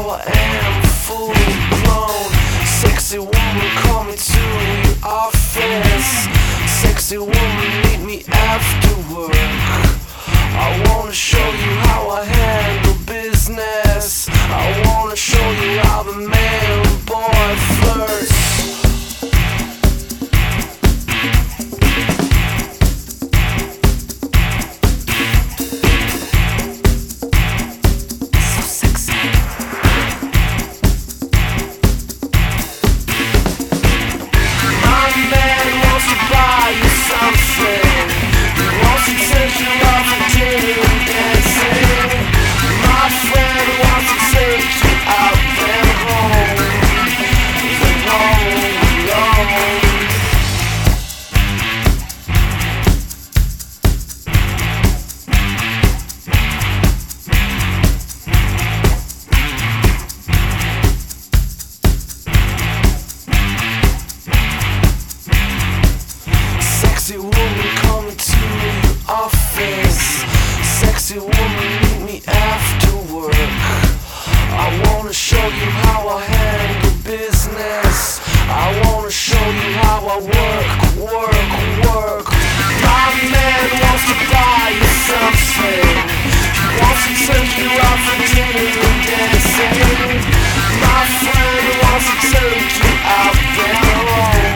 I am full blown. Sexy woman, call me to your office. Sexy woman, meet me after work. I wanna show you how I handle business. I wanna show you how the man boy flirts. Sexy woman, coming to your office. Sexy woman, meet me after work. I wanna show you how I handle business. I wanna show you how I work. My man wants to buy you something. He wants to take you out for dinner and dancing. My friend wants to take you out there alone.